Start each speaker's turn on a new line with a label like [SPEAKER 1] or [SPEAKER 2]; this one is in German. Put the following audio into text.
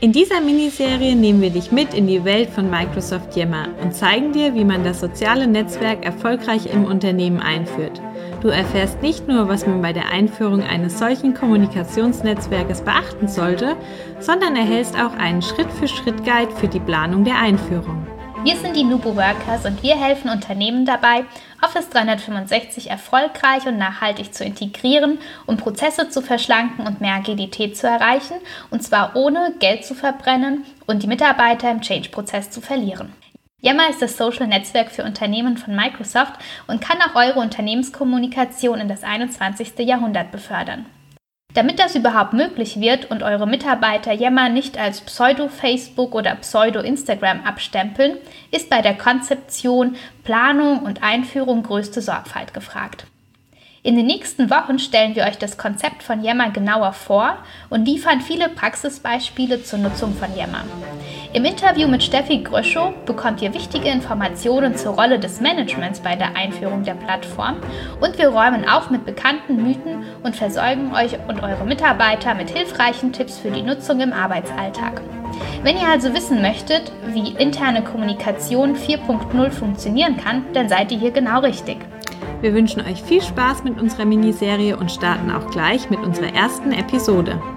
[SPEAKER 1] In dieser Miniserie nehmen wir dich mit in die Welt von Microsoft Yammer und zeigen dir, wie man das soziale Netzwerk erfolgreich im Unternehmen einführt. Du erfährst nicht nur, was man bei der Einführung eines solchen Kommunikationsnetzwerkes beachten sollte, sondern erhältst auch einen Schritt-für-Schritt-Guide für die Planung der Einführung.
[SPEAKER 2] Wir sind die Nubo Workers und wir helfen Unternehmen dabei, Office 365 erfolgreich und nachhaltig zu integrieren, um Prozesse zu verschlanken und mehr Agilität zu erreichen, und zwar ohne Geld zu verbrennen und die Mitarbeiter im Change-Prozess zu verlieren. Yammer ist das Social-Netzwerk für Unternehmen von Microsoft und kann auch eure Unternehmenskommunikation in das 21. Jahrhundert befördern. Damit das überhaupt möglich wird und eure Mitarbeiter Yammer nicht als Pseudo-Facebook oder Pseudo-Instagram abstempeln, ist bei der Konzeption, Planung und Einführung größte Sorgfalt gefragt. In den nächsten Wochen stellen wir euch das Konzept von Yammer genauer vor und liefern viele Praxisbeispiele zur Nutzung von Yammer. Im Interview mit Steffi Gröschow bekommt ihr wichtige Informationen zur Rolle des Managements bei der Einführung der Plattform und wir räumen auf mit bekannten Mythen und versorgen euch und eure Mitarbeiter mit hilfreichen Tipps für die Nutzung im Arbeitsalltag. Wenn ihr also wissen möchtet, wie interne Kommunikation 4.0 funktionieren kann, dann seid ihr hier genau richtig.
[SPEAKER 1] Wir wünschen euch viel Spaß mit unserer Miniserie und starten auch gleich mit unserer ersten Episode.